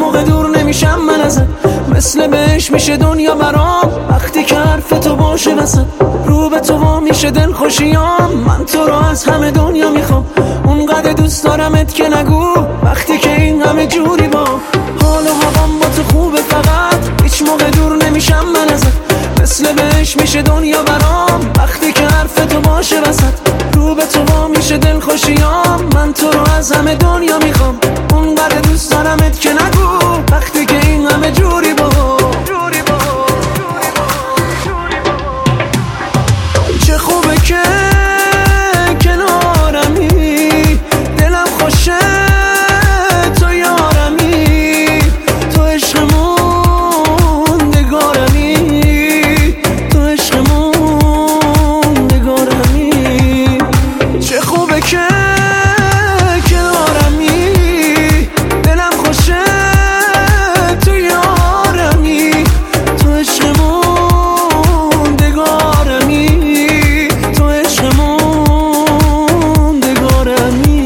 موقع دور نمیشم من ازت، مثل بهش میشه دنیا برام وقتی که حرف تو باشه وسط. رو به تو وا میشه دل خوشیام، من تو رو از همه دنیا میخوام. اونقدر دوست دارمت که نگو وقتی که این همه جوری با. حال و هوام با تو خوبه، فقط هیچ موقع دور نمیشم من ازت، مثل بهش میشه دنیا برام وقتی که حرف تو باشه وسط. رو به تو وا میشه دل خوشیام، من تو رو از همه دنیا میخوام. اونقدر دوست دارمت که نگو وقتی که این همه جوری با. چه خوبه که کنارمی، دلم خوشه تو یارمی، تو عشقمون نگارمی، تو عشقمون نگارمی. چه خوبه که کنارمی، دلم خوشه تو یارمی، تو عشقمون نگارمی، تو عشقمون نگارمی.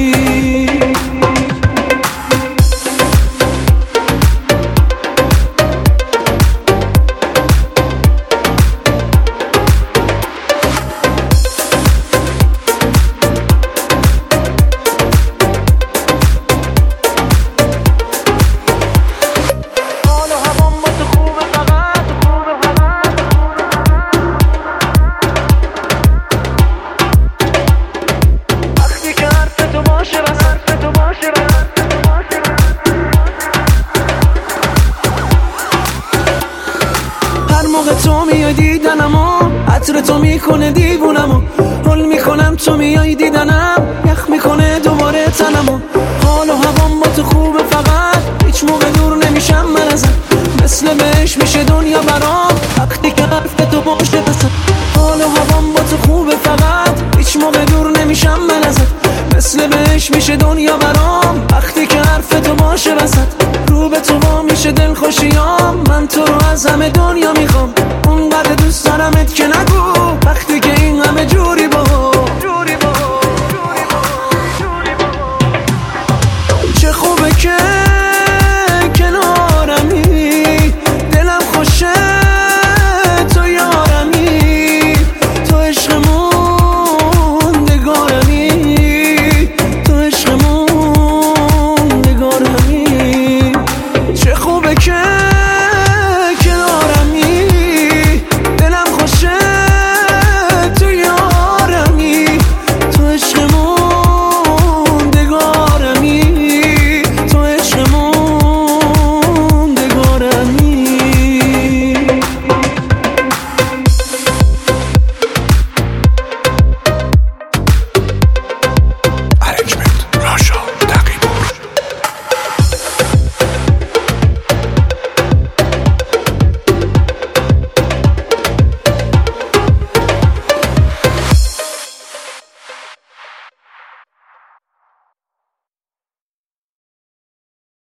هر موقع تو میای دیدنمو، عطر تو میکنه دیوونمو، حل میکنم تو میای دیدنم، یخ میکنه دوباره تنمو. حال و هوام با تو خوبه، فقط هیچ موقع دور نمیشم من ازت، مثل بهش میشه دنیا برام وقتی که حرف تو باشه وسط. حال و هوام با تو خوبه، فقط هیچ موقع دور نمیشم من ازت، مثل بهش میشه دنیا برام وقتی که حرف تو باشه وسط. رو به تو وا میشه دل خوشیام، من تو رو از همه دنیا میخوام. اونقدر دوست دارمت که نگو وقتی که این همه